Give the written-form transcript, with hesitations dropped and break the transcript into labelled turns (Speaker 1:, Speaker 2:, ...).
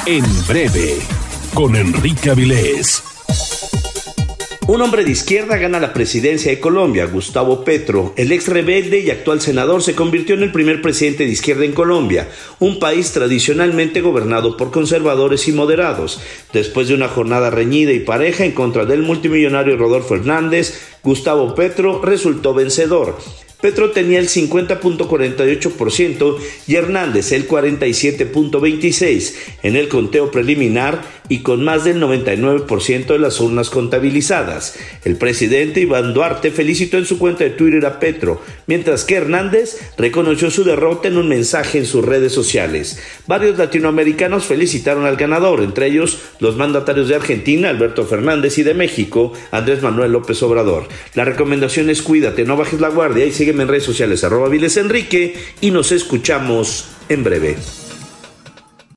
Speaker 1: En breve, con Enrique Avilés.
Speaker 2: Un hombre de izquierda gana la presidencia de Colombia. Gustavo Petro, el ex rebelde y actual senador, se convirtió en el primer presidente de izquierda en Colombia, un país tradicionalmente gobernado por conservadores y moderados. Después de una jornada reñida y pareja en contra del multimillonario Rodolfo Hernández, Gustavo Petro resultó vencedor. Petro tenía el 50.48% y Hernández el 47.26% en el conteo preliminar y con más del 99% de las urnas contabilizadas. El presidente Iván Duarte felicitó en su cuenta de Twitter a Petro, mientras que Hernández reconoció su derrota en un mensaje en sus redes sociales. Varios latinoamericanos felicitaron al ganador, entre ellos los mandatarios de Argentina, Alberto Fernández, y de México, Andrés Manuel López Obrador. La recomendación es cuídate, no bajes la guardia y sígueme en redes sociales @Avilés Enrique y nos escuchamos en breve.